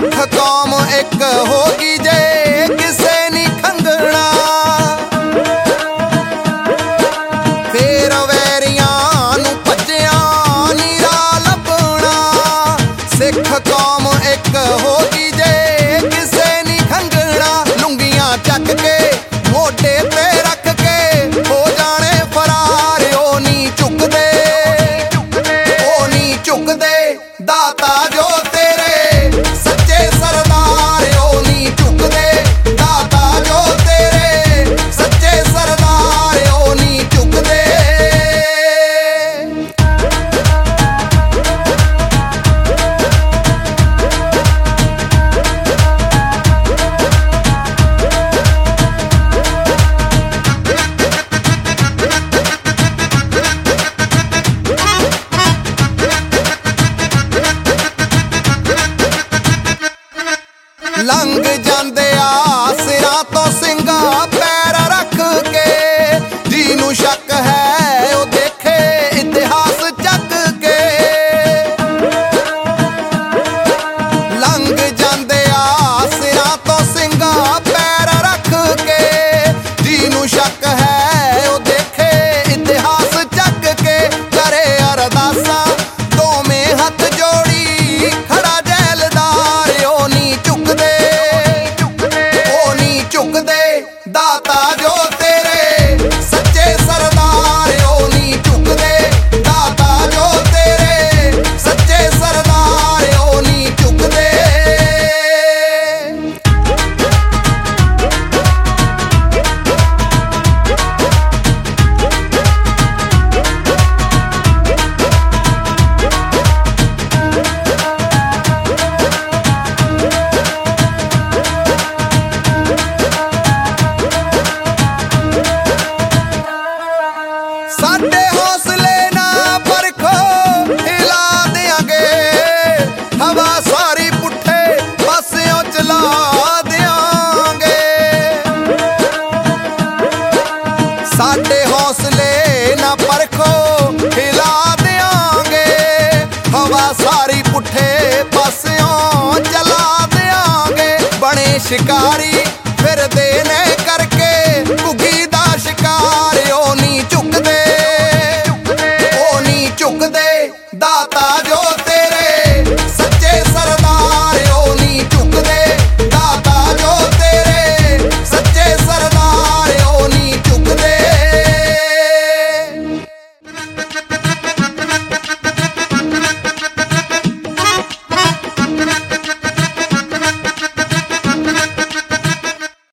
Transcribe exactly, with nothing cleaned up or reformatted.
सिख कौम एक होगी जे किसे नहीं खंगना, फिर वैरियां नूं भज्जिया नी राह लभना। सिख कौम एक होगी जे किसे नहीं खंगना, लुंगियां चक के मोढे ते रख के हो जाने फरार। ओ नी झुकदे ओ नी झुकदे दाता जो तेरे सच्चे सरदार। ओ नी झुकदे दाता जो तेरे सच्चे सरदार। ओ नी झुकदे। लंघ जांदे आ सिरां तो सिंगा पैर रख के, जिन्नू शक है ओ देखे इतिहास चक के। लंघ जांदे आ सिरां तो सिंगा पैर रख के, जिन्नू शक है ओ देखे इतिहास चक के। करे अरदासां दोवें हथ जोड़ी खड़ा जैलदार। ओ नी झुकदे झुकदे दाता जो तेरे सच्चे सरदार। ओ नी झुकदे दाता जो तेरे सच्चे सरदार। ओ नी झुकदे। साडे हौसले ना परखो हिला देंगे, हवा सारी पुट्ठे पासियों चला देंगे। साडे हौसले ना परखो हिला देंगे, हवा सारी पुट्ठे पासियों चला देंगे। बने शिकारी